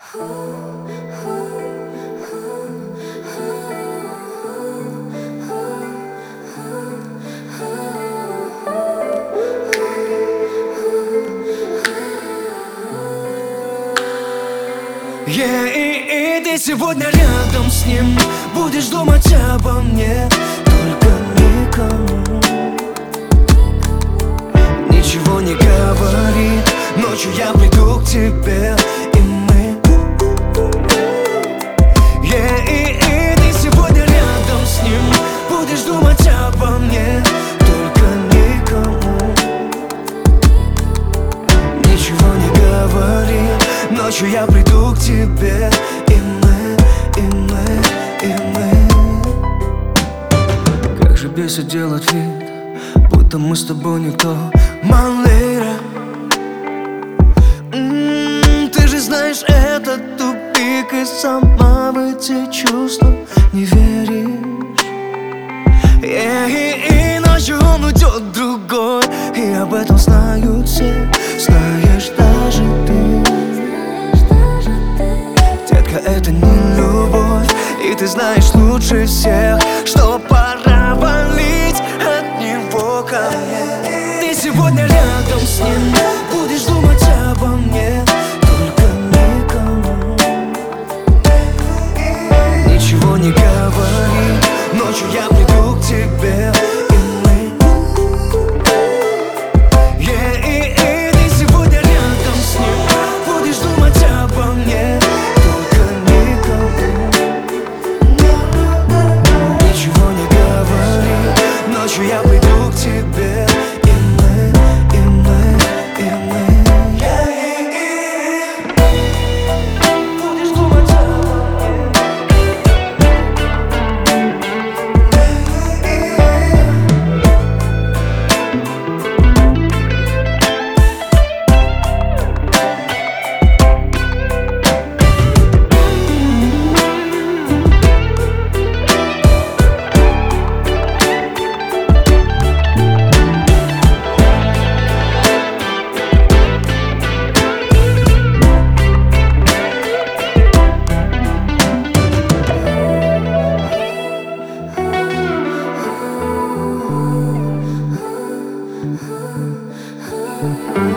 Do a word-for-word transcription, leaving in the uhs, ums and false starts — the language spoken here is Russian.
Yeah, и, и ты сегодня рядом с ним будешь думать обо мне, только никому ничего не говори. Ночью я приду к тебе, и мы yeah, и, и ты сегодня рядом с ним будешь думать обо мне, только никому ничего не говори. Ночью я приду к тебе, и мы, и мы, и мы. Как же бесит делать вид, будто мы с тобой никто. Малыра, м-м, ты же знаешь, это тупик, и сама в эти чувства не веришь. yeah, и, и ночью он уйдет другой, и об этом знают все, знаешь даже ты. Это не любовь, и ты знаешь лучше всех, что пора валить от него ко мне. Ты сегодня рядом с ним будешь думать обо мне, только никому ничего не говори. Ночью я приду к тебе, и мы yeah, и, и ты сегодня рядом с ним будешь думать обо мне. Ночью я приду к тебе, и мы, и мы, и мы будешь думать обо мне.